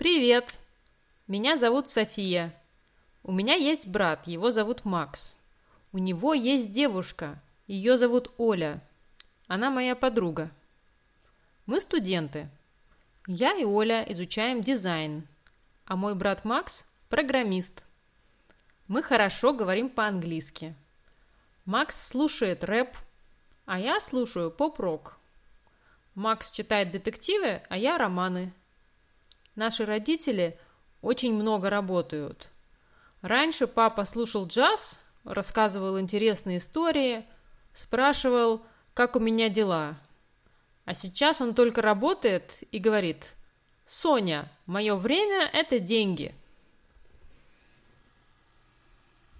Привет! Меня зовут София. У меня есть брат, его зовут Макс. У него есть девушка, ее зовут Оля. Она моя подруга. Мы студенты. Я и Оля изучаем дизайн, а мой брат Макс – программист. Мы хорошо говорим по-английски. Макс слушает рэп, а я слушаю поп-рок. Макс читает детективы, а я романы. Наши родители очень много работают. Раньше папа слушал джаз, рассказывал интересные истории, спрашивал, как у меня дела. А сейчас он только работает и говорит: «Соня, мое время – это деньги».